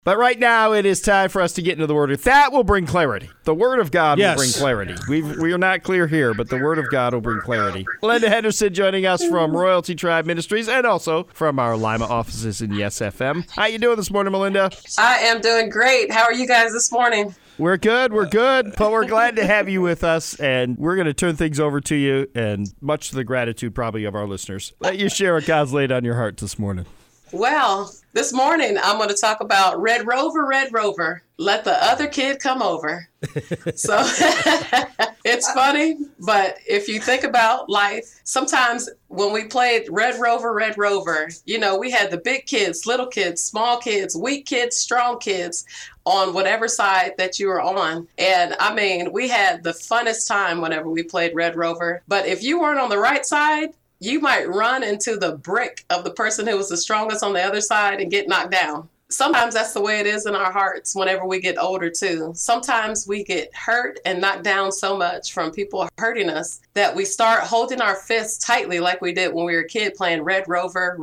But right now, it is time for us to get into the Word. That will bring clarity. The Word of God will bring clarity. We are not clear here, but the Word of God will bring clarity. Melinda Henderson joining us from Royalty Tribe Ministries and also from our Lima offices in Yes FM. How you doing this morning, Melinda? I am doing great. How are you guys this morning? We're good, but we're glad to have you with us, and we're going to turn things over to you, and much to the gratitude probably of our listeners. Let you share what God's laid on your heart this morning. Well, this morning I'm going to talk about Red Rover, let the other kid come over. So it's funny, but if you think about life, sometimes when we played Red Rover, you know, we had the big kids, little kids, small kids, weak kids, strong kids on whatever side that you were on. And I mean, we had the funnest time whenever we played Red Rover. But if you weren't on the right side, you might run into the brick of the person who was the strongest on the other side and get knocked down. Sometimes that's the way it is in our hearts whenever we get older too. Sometimes we get hurt and knocked down so much from people hurting us that we start holding our fists tightly like we did when we were a kid playing Red Rover.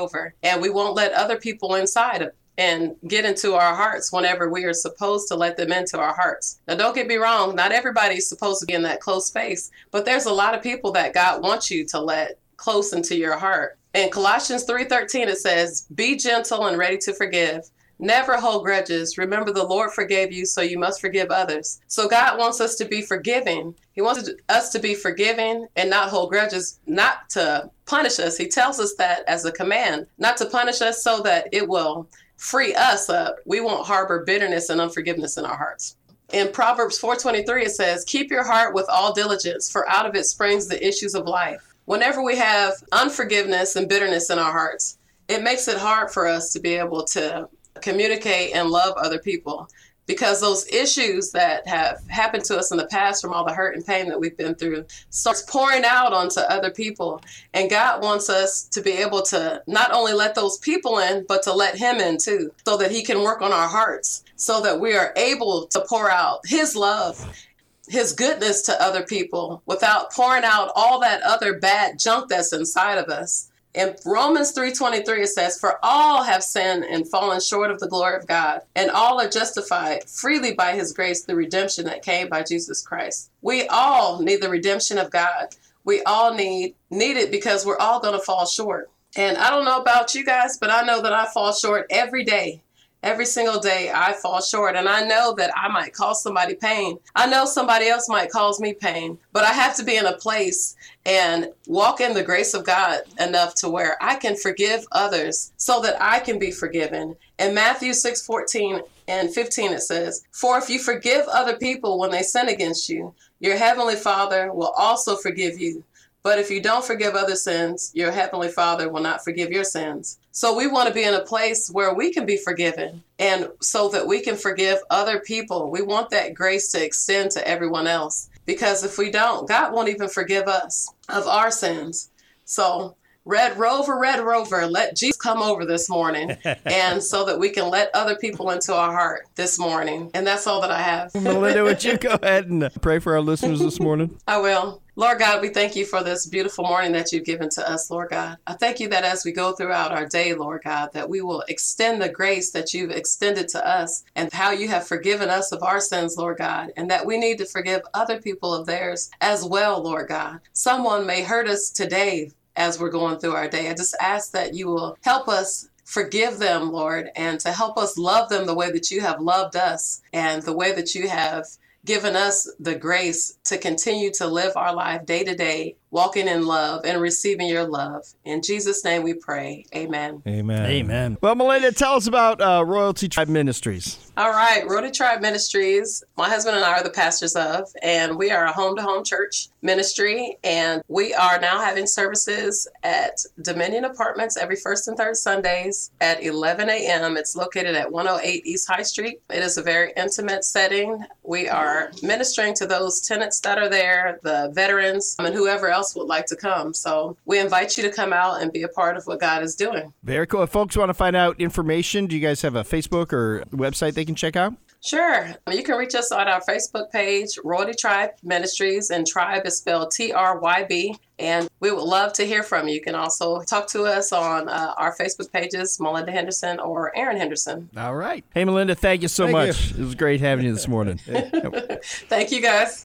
And we won't let other people inside and get into our hearts whenever we are supposed to let them into our hearts. Now, don't get me wrong. Not everybody's supposed to be in that close space, but there's a lot of people that God wants you to let close into your heart. In Colossians 3:13, it says, "Be gentle and ready to forgive. Never hold grudges. Remember, the Lord forgave you, so you must forgive others." So God wants us to be forgiving. He wants us to be forgiving and not hold grudges, not to punish us. He tells us that as a command, not to punish us so that it will free us up. We won't harbor bitterness and unforgiveness in our hearts. In Proverbs 4:23, it says, "Keep your heart with all diligence, for out of it springs the issues of life." Whenever we have unforgiveness and bitterness in our hearts, it makes it hard for us to be able to communicate and love other people, because those issues that have happened to us in the past from all the hurt and pain that we've been through starts pouring out onto other people. And God wants us to be able to not only let those people in, but to let Him in too, so that He can work on our hearts, so that we are able to pour out His love, His goodness to other people without pouring out all that other bad junk that's inside of us. In Romans 3:23, it says, "For all have sinned and fallen short of the glory of God, and all are justified freely by His grace, the redemption that came by Jesus Christ." We all need the redemption of God. We all need it because we're all going to fall short. And I don't know about you guys, but I know that I fall short every day. Every single day I fall short, and I know that I might cause somebody pain. I know somebody else might cause me pain, but I have to be in a place and walk in the grace of God enough to where I can forgive others so that I can be forgiven. In Matthew 6:14 and 15, it says, "For if you forgive other people when they sin against you, your heavenly Father will also forgive you. But if you don't forgive other sins, your heavenly Father will not forgive your sins." So we want to be in a place where we can be forgiven, and so that we can forgive other people. We want that grace to extend to everyone else, because if we don't, God won't even forgive us of our sins. So Red Rover, let Jesus come over this morning, and so that we can let other people into our heart this morning. And that's all that I have. Melinda, would you go ahead and pray for our listeners this morning? I will. Lord God, we thank you for this beautiful morning that you've given to us, Lord God. I thank you that as we go throughout our day, Lord God, that we will extend the grace that you've extended to us and how you have forgiven us of our sins, Lord God, and that we need to forgive other people of theirs as well, Lord God. Someone may hurt us today as we're going through our day. I just ask that you will help us forgive them, Lord, and to help us love them the way that you have loved us and the way that you have given us the grace to continue to live our life day to day, walking in love and receiving your love. In Jesus' name we pray. Amen. Amen. Amen. Well, Melinda, tell us about Royalty Tribe Ministries. All right. Royalty Tribe Ministries, my husband and I are the pastors of, and we are a home-to-home church ministry, and we are now having services at Dominion Apartments every first and third Sundays at 11 a.m. It's located at 108 East High Street. It is a very intimate setting. We are ministering to those tenants that are there, the veterans, and whoever else would like to come. So we invite you to come out and be a part of what God is doing. Very cool. If folks want to find out information, do you guys have a Facebook or website they can check out? Sure. You can reach us on our Facebook page, Royalty Tribe Ministries, and Tribe is spelled TRYB. And we would love to hear from you. You can also talk to us on our Facebook pages, Melinda Henderson or Aaron Henderson. All right. Hey, Melinda, thank you so much. It was great having you this morning. Thank you, guys.